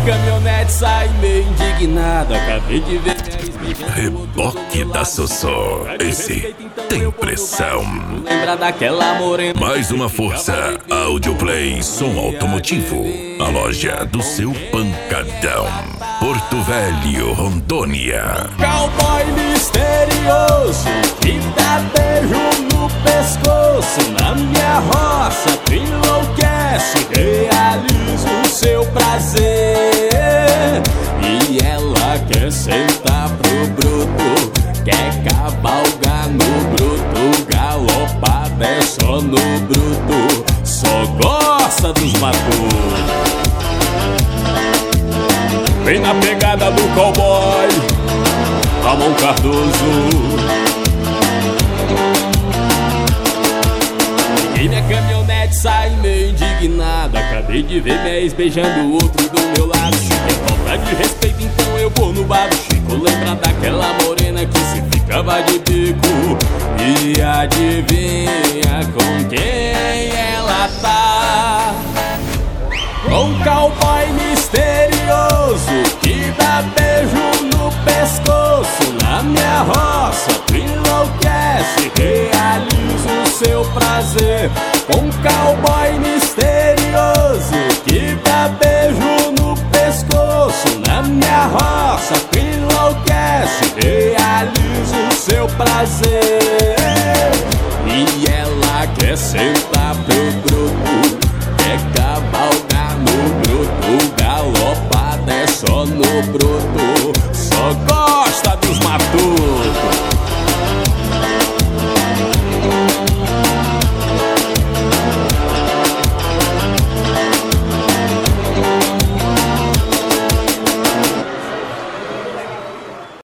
caminhonete sai meio indignada. Acabei de ver minha ex-beijando Reboque da Sossô. Esse tem pressão. Lembra daquela morena? Mais uma força. Audioplay Som Automotivo. A loja do seu pancadão. Porto Velho, Rondônia. Cowboy misterioso que dá beijo no pescoço. Na minha roça tu enlouquece, realiza o seu prazer. E ela quer sentar pro bruto, quer cavalgar no bruto. Galopada é só no bruto, só gosta dos matutos. Vem na pegada do cowboy Ramon Cardoso. E minha caminhonete sai meio indignada. Acabei de ver minha ex beijando o outro do meu lado. É falta de respeito, então eu vou no bar do Chico. Lembra daquela morena que se ficava de bico. E adivinha com quem ela tá? Com um cowboy misterioso que dá beijo no pescoço. Na minha roça tu enlouquece, realiza o seu prazer. Com um cowboy misterioso que dá beijo no pescoço. Na minha roça tu enlouquece, realiza o seu prazer. E ela quer sentar pro bruto, quer cavalgar no bruto. Galopada é só no bruto, só gosta dos matutos.